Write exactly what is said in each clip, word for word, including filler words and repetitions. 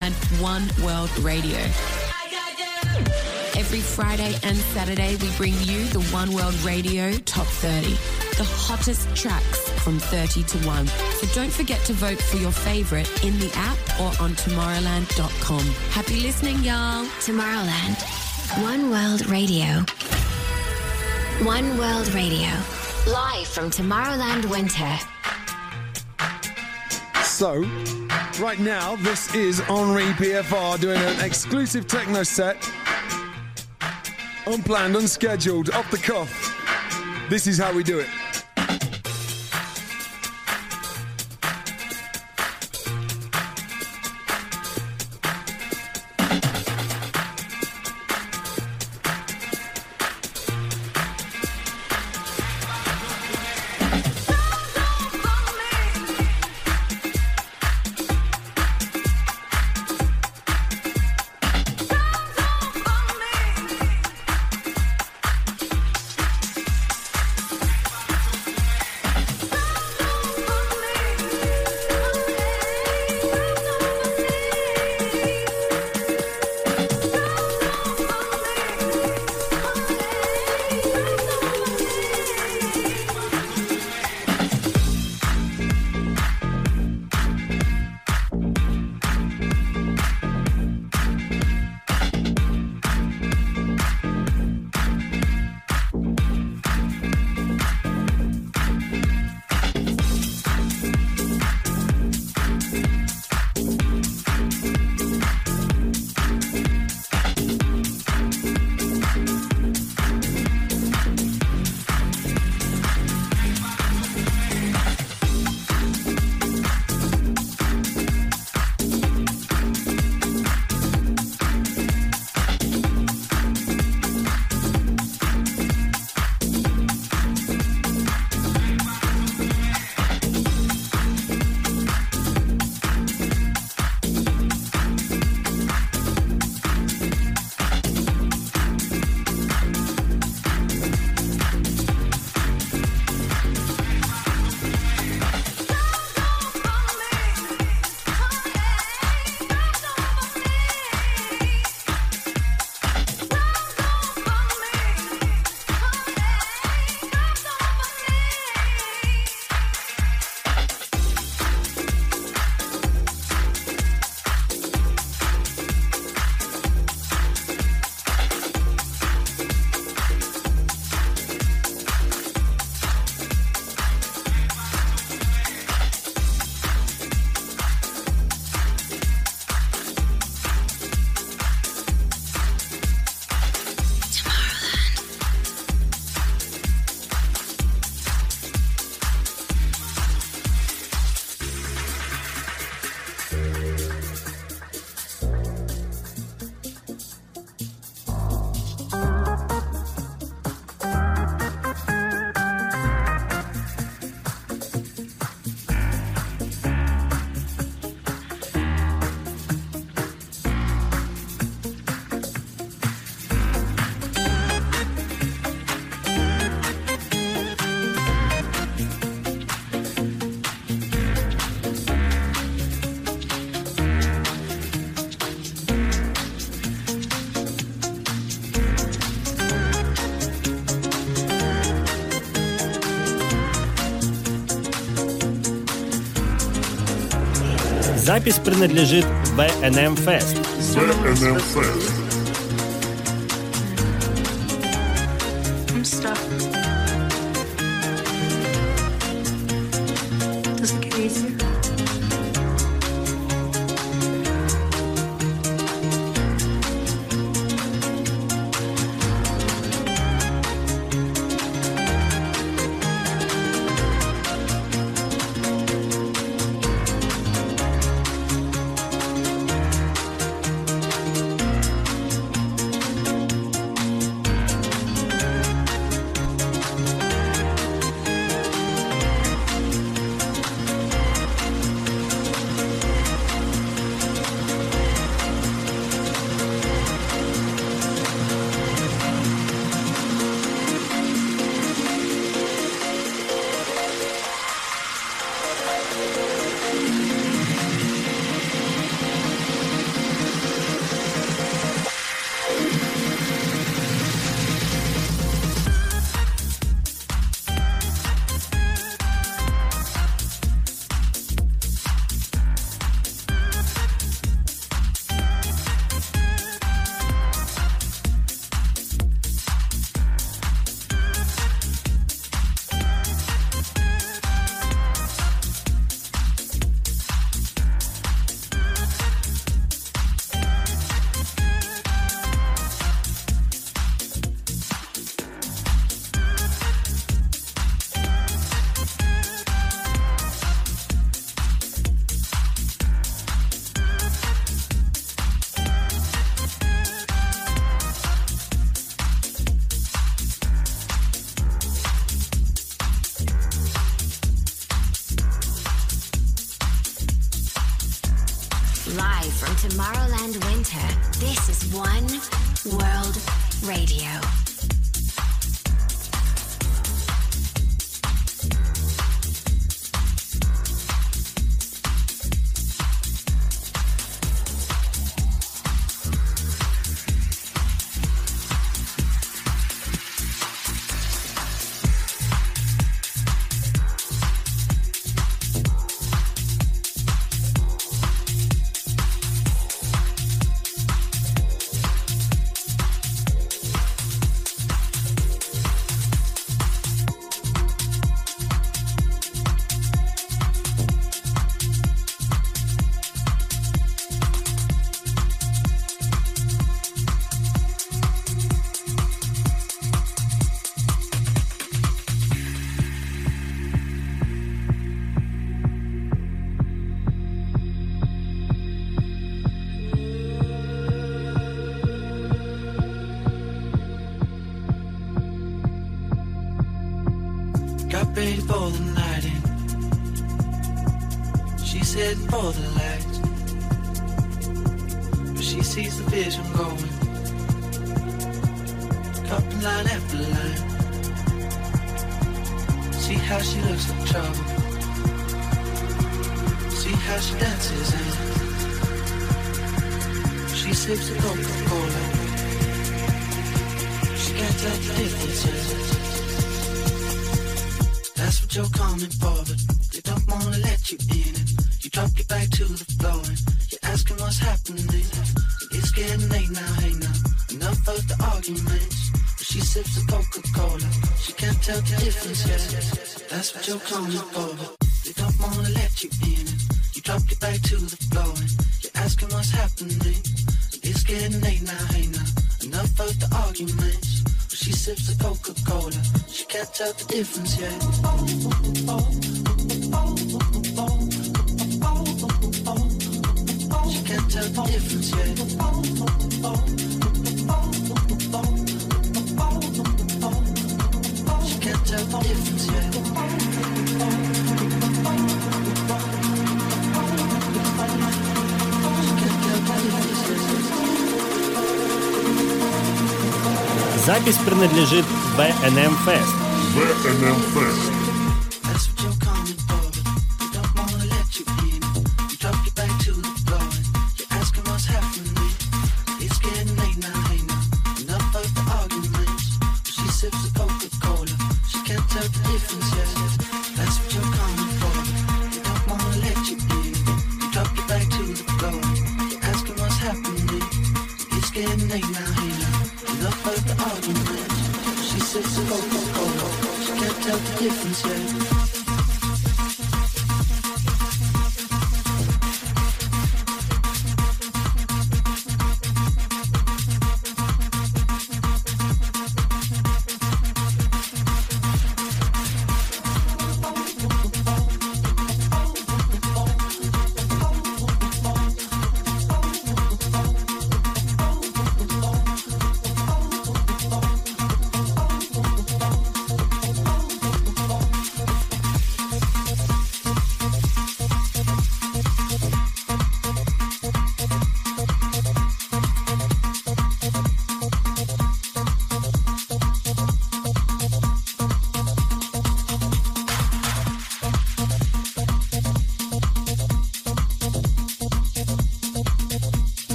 and One World Radio. Every Friday and Saturday, we bring you the One World Radio Top thirty, the hottest tracks from thirty to one. So don't forget to vote for your favourite in the app or on Tomorrowland dot com. Happy listening, y'all. Tomorrowland. One World Radio. One World Radio. Live from Tomorrowland Winter. So, right now, this is Henri P F R doing an exclusive techno set. Unplanned, unscheduled, off the cuff. This is how we do it. Запись принадлежит ви эн эм Fest. ви эн эм Fest. I'm stuck. Does it get easier? Winter. This is One World Radio. Ready for the night in. She's heading for the lights, but she sees the vision going, cupping line after line. See how she looks like trouble, see how she dances and she sips a Coca-Cola. She can't tell the difference. That's what you're coming for, but they don't wanna let you in it. You drop your back to the floor and you're asking what's happening. It's getting late now, hey now, enough of the arguments. But she sips a Coca-Cola, she can't tell the difference yet. That's what you're coming for, but they don't wanna let you in it. You drop your back to the floor and you're asking what's happening. It's getting late now, hey now, enough of the arguments. She sips a Coca-Cola, she can't tell the difference yet. She can't tell the difference yet. She can't tell the difference yet. She can't tell the difference yet. Запись принадлежит ви эн эм Fest. ви эн эм Fest.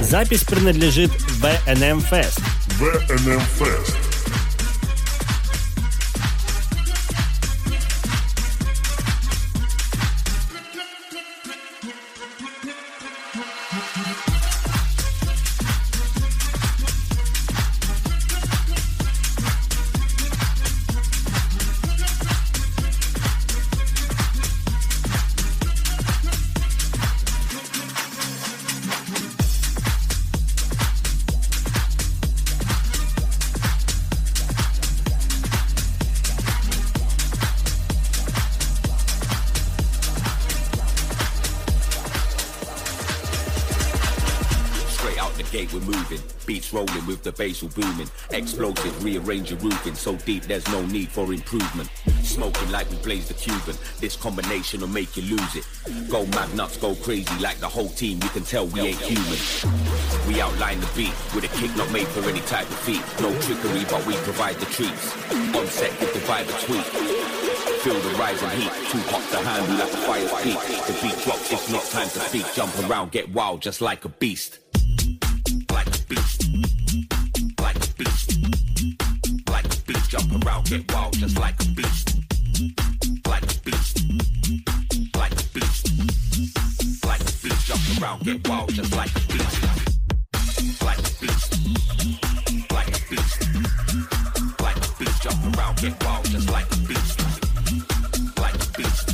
Запись принадлежит ви эн эм Fest. ви эн эм Fest. Rolling with the bassal booming, explosive, rearrange your roofing, so deep there's no need for improvement. Smoking like we blaze the Cuban, this combination will make you lose it. Go mad nuts, go crazy like the whole team, you can tell we ain't human. We outline the beat, with a kick not made for any type of feat. No trickery, but we provide the treats. On set, give the vibe a tweak. Feel the rising heat, too hot to handle like a fire's peak. The beat drops, it's not time to speak. Jump around, get wild, just like a beast. Like a beast. Like a beast. Like a beast, jump around, get wild, just like a beast. Like a beast. Like a beast. Like a beast, jump around, get wild, just like a beast. Like a beast. Like a beast. Like a beast, jump around, get wild, just like a beast. Like a beast.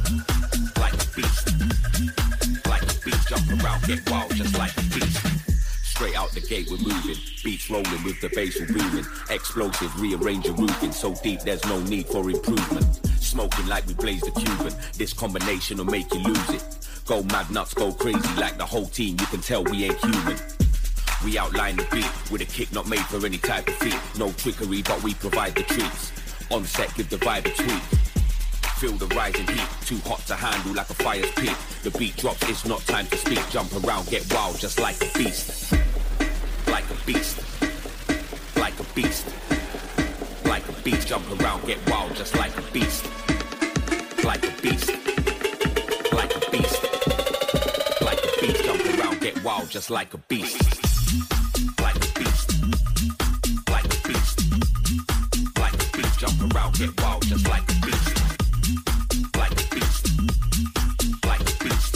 Like a beast. Like a beast, jump around, get wild, just like a beast. Straight out the gate we're moving, beats rolling with the bassal booming, explosive, rearrange your roofing, so deep there's no need for improvement. Smoking like we blaze the Cuban, this combination will make you lose it. Go mad nuts, go crazy like the whole team, you can tell we ain't human. We outline the beat, with a kick not made for any type of feat. No trickery, but we provide the treats. On set, give the vibe a tweak. Feel the rising heat, too hot to handle like a fire's peak. The beat drops, it's not time to speak. Jump around, get wild, just like a beast. Like a beast. Like a beast. Like a beast, jump around, get wild, just like a beast. Like a beast. Like a beast. Like a beast, jump around, get wild, just like a beast. Like a beast. Like a beast. Like a beast, jump around, get wild, just like a beast. Like a beast. Like a beast.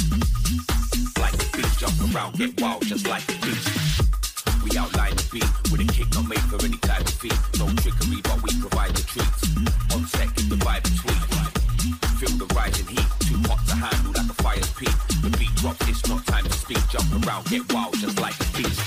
Like a beast, jump around, get wild, just like a beast. We outline the beat, with a kick not made for any type of feat. No trickery, but we provide the treats. On set, give the vibe a tweak. Feel the rising heat, too hot to handle like a fire's peak. The beat drops, it's not time to speak. Jump around, get wild, just like a beast.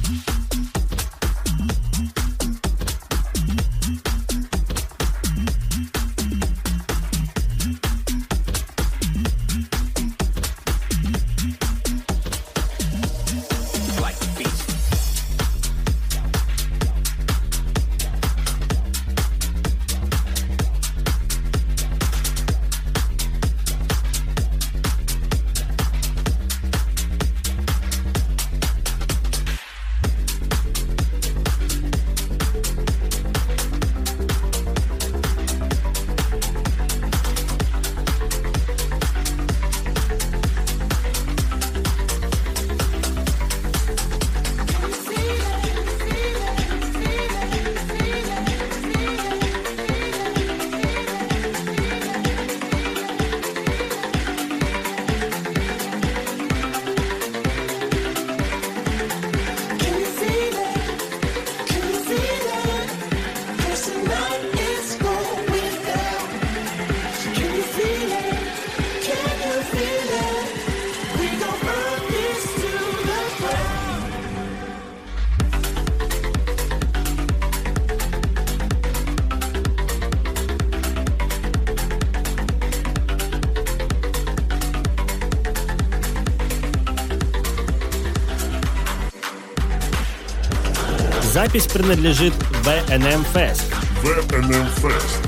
Запись принадлежит ви эн эм Fest. ви эн эм Fest.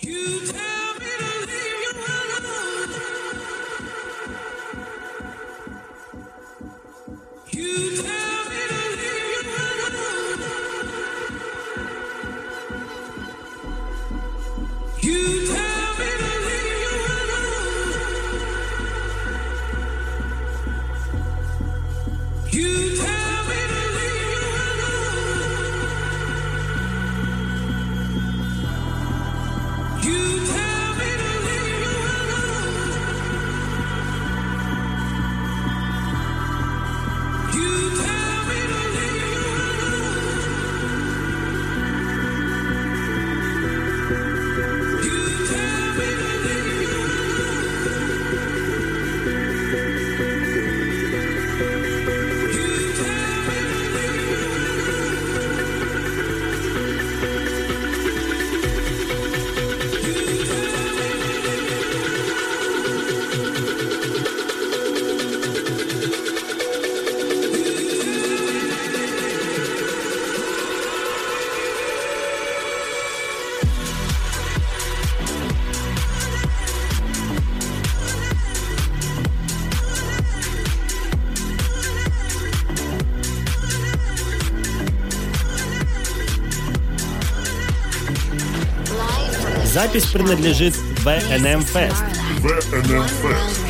Запись принадлежит ви эн эм Fest. ви эн эм Fest.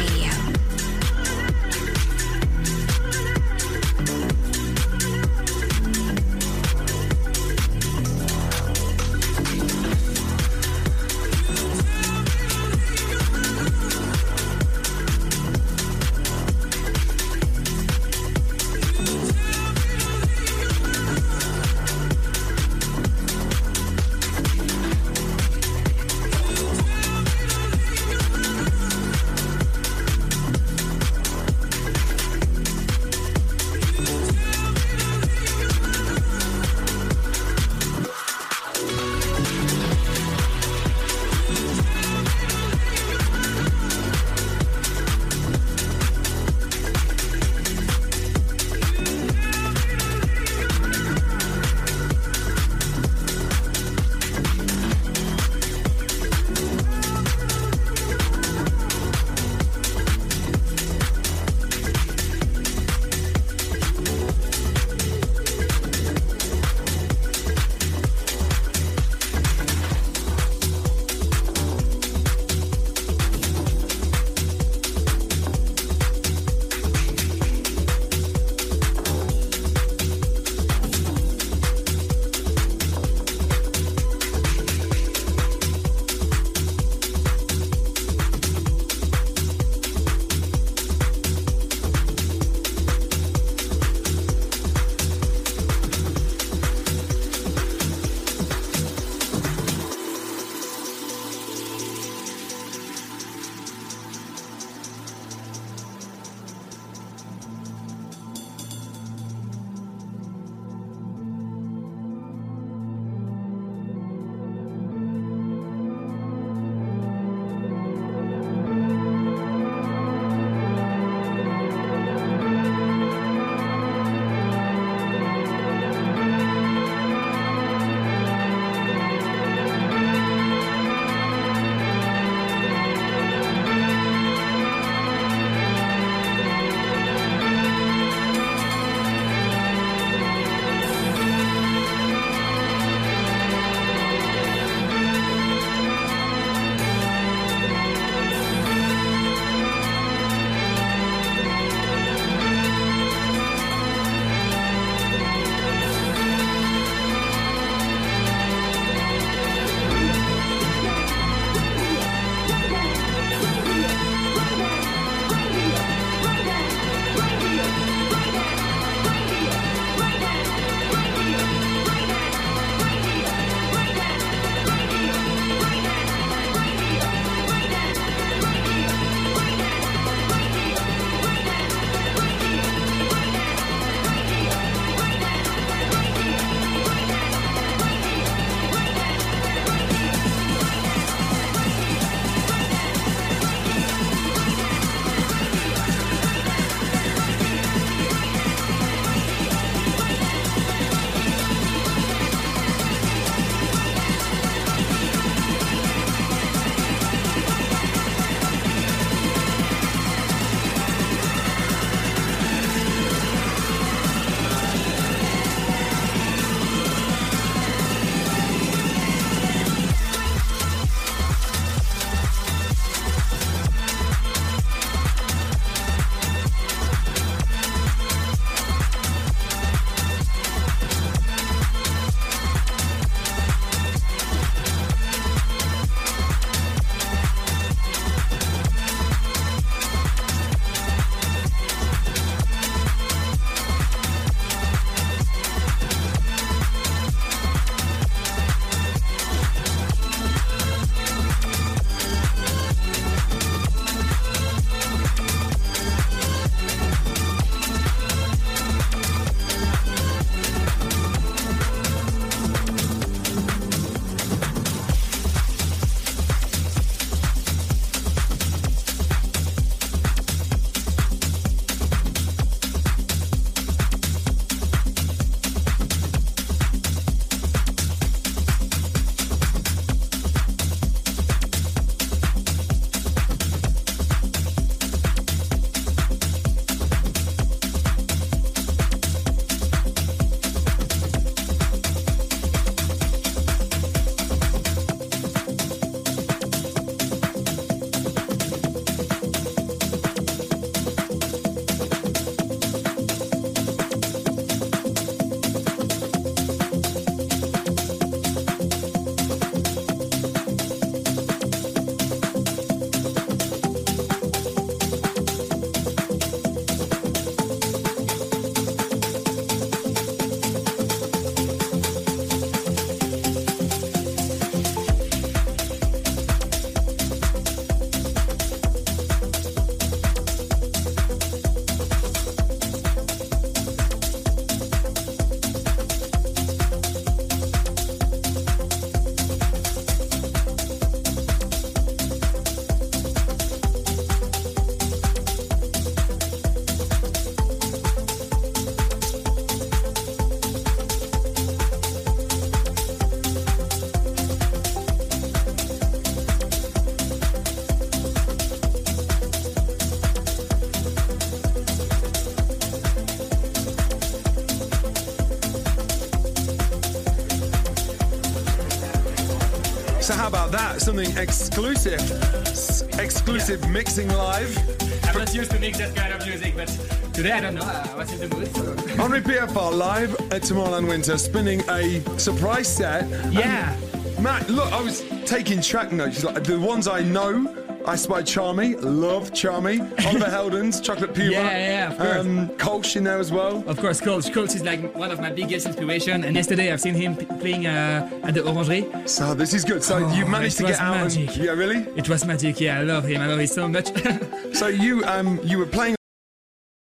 about that? Something exclusive. S- exclusive yeah. mixing live. I'm not used to mix that kind of music, but today I don't know. I was in the mood. So. Henri P F R live at Tomorrowland Winter, spinning a surprise set. Yeah. And Matt, look, I was taking track notes. Like the ones I know. I Spy Charmy, love Charmy. Oliver Heldens, Chocolate Puma. Yeah, yeah, of course. Um, Kolsch in there as well. Of course, Kolsch. Kolsch is like one of my biggest inspiration. And yesterday I've seen him p- playing uh, at the Orangerie. So this is good. So oh, you managed to get out. Magic. And, yeah, really? It was magic. Yeah, I love him. I love him so much. So you um you were playing